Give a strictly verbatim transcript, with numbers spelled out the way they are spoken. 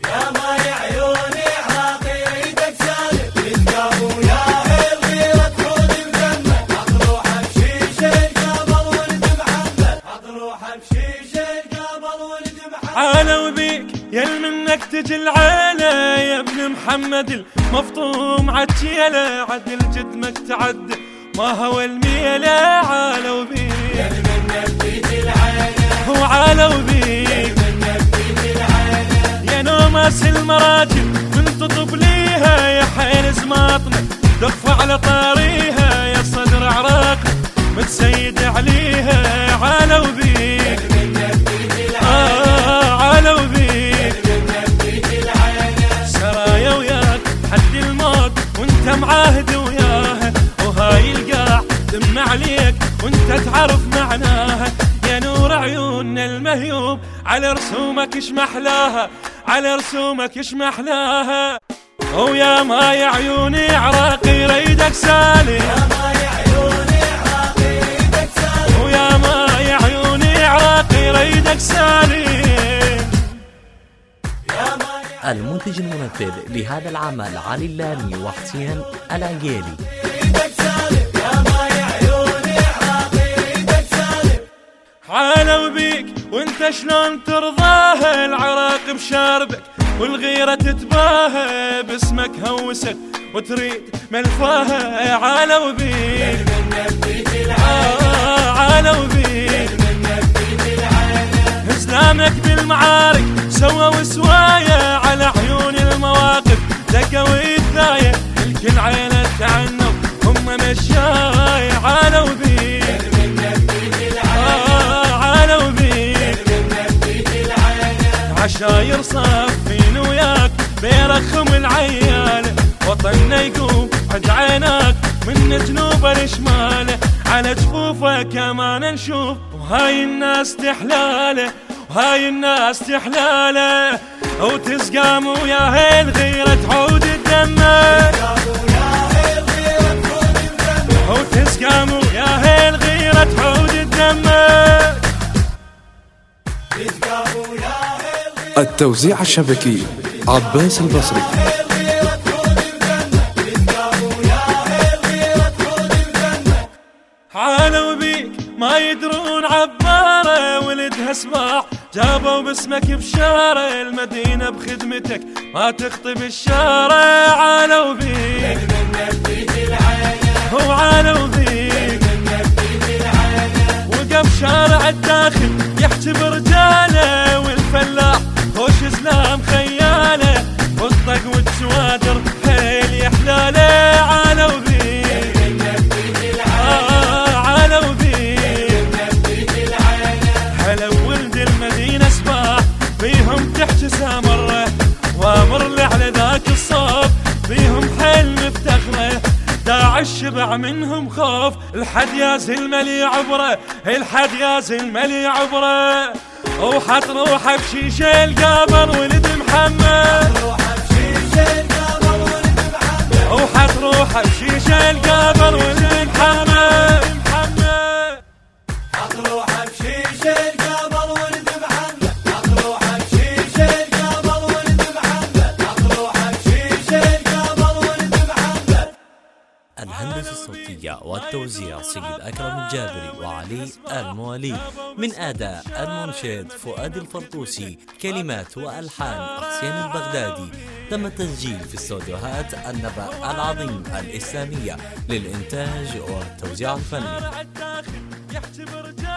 يا ماي عيوني عراقي ريدك سالم يتقابوا يا الغيرة تحود مجمد اطروحه بشيشه القابل ولد محمد اطروحه بشيشه القابل ولد محمد. عالوا بيك يل منك تجي العيلة يا ابن محمد المفطوم عالجيلة عدل جدمك تعدل ما هو الميلة. عالوا بيك يل منك تجي العيلة وعالوا بيك يل منك تجي العيلة يا نوماس المراجل من تطب ليها يا حيل زماطنا دف على طاريها يا صدر عراق متسيد عليها. عالوا بيك آه عالوا بيك سرايا وياك حد الموت وانت معاهد وياها وهاي القاع دم عليك وانت تعرف معناها. يا نور عيوننا المهيوب على رسومك اش محلاها على رسومك اش محلاها. ويا ماي عيوني عراقي ريدك سالم يا ماي عيوني عراقي ريدك سالم ويا ماي عيوني عراقي ريدك سالم. المنتج المنفذ لهذا العمل علي اللامي وحسين العقيلي. ريدك سالم يا ماي عيوني عراقي ريدك سالم. عالوا بيك وانت شلون ترضاها العراق بشاربك والغيرة تتباهى باسمك هوست وتريد ملفاها. عالوا بيك آه عالوا بيك اسلامك بالمعارك سوى وسوايا على عيون المواقف دقوا الثاية الكل عينة تعنوا هم مشاي. عالوا بيك آه عالوا بيك عشاير صافين وياك بيرخم العيالة وطننا يقوم عد عيناك من جنوبه لشماله على جفوفه كمان نشوف وهاي الناس تحلاله وهاي الناس تحلاله وتسقام ويا الغيرة تعود الدمه وتسقام ويا الغيرة تعود الدمه. التوزيع الشبكي عباس البصري. عالوا بيك ما يدرون عبارة ولدها سباع جابوا باسمك بشارة المدينة بخدمتك ما تخطي بالشارع. عالوا بيك وعالوا بيك وقف شارع الداخل يحكي برجاله والفلاح خوش اسلام خياله والطق والسوادر حيل يحلاله. عالوا بيك آه عالوا بيك هلا ولد المدينة سباح بيهم تحكي سامرة وامر لي على ذاك الصوب بيهم حيل مفتخرة داعش شبع منهم خوف الحد ياز الملي عبره الحد ياز الملي عبره وحط روحه بشيشه القابر ولد محمد وحط روحه بشيشه القابر ولد محمد. حط روحه بشيشه القابل ولد محمد حط روحه بشيشه القابل ولد محمد حط روحه بشيشه القابل ولد محمد. الهندسة الصوتية والتوزيع سيد أكرم الجابري وعلي الموالي من أداء المنشد فؤاد الفرطوسي كلمات وألحان حسين البغدادي. تم التسجيل في استوديوهات النبأ العظيم الإسلامية للإنتاج والتوزيع الفني.